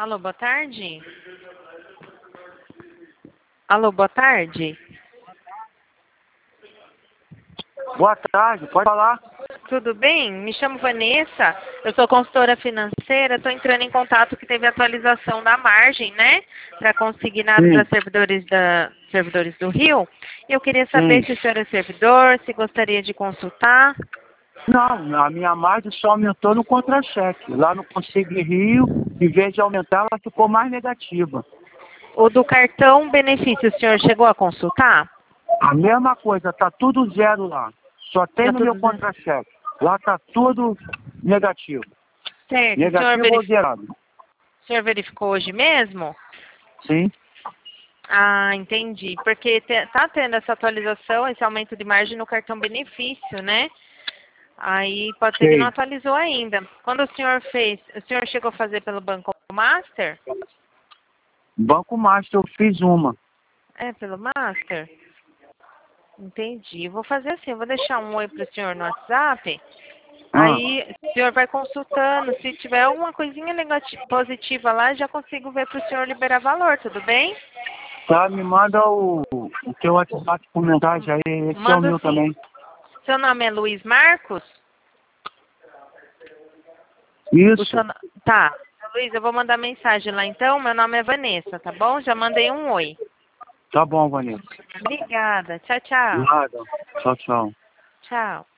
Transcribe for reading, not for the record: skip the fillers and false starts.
Alô, boa tarde. Alô, boa tarde. Boa tarde, pode falar. Tudo bem? Me chamo Vanessa, eu sou consultora financeira, estou entrando em contato que teve atualização da margem, né? Para consignado para servidores do Rio. Eu queria saber se o senhor é servidor, se gostaria de consultar. Não, a minha margem só aumentou no contra-cheque. Lá no Consigne Rio, em vez de aumentar, ela ficou mais negativa. O do cartão benefício, o senhor chegou a consultar? A mesma coisa, tá tudo zero lá. Só tem Tá no meu tudo zero. contra-cheque. Lá tá tudo negativo. Certo. Negativo ou zerado? O senhor verificou hoje mesmo? Sim. Ah, entendi. Porque tá tendo essa atualização, esse aumento de margem no cartão benefício, né? Aí pode ser que não Sei. atualizou ainda. Quando o senhor fez, o senhor chegou a fazer pelo Banco Master? Banco Master eu fiz uma. É, pelo Master? Entendi. Vou fazer assim, eu vou deixar um oi pro senhor no WhatsApp. Ah, Aí o senhor vai consultando. Se tiver alguma coisinha positiva lá, já consigo ver pro senhor liberar valor, tudo bem? tá, me manda o teu WhatsApp com mensagem aí. Esse é o Manda meu sim. também. Seu nome é Luiz Marcos? Isso. Tá. Luiz, eu vou mandar mensagem lá então. Meu nome é Vanessa, tá bom? Já mandei um oi. Tá bom, Vanessa. Obrigada. Tchau, tchau. Nada. Tchau, tchau. Tchau.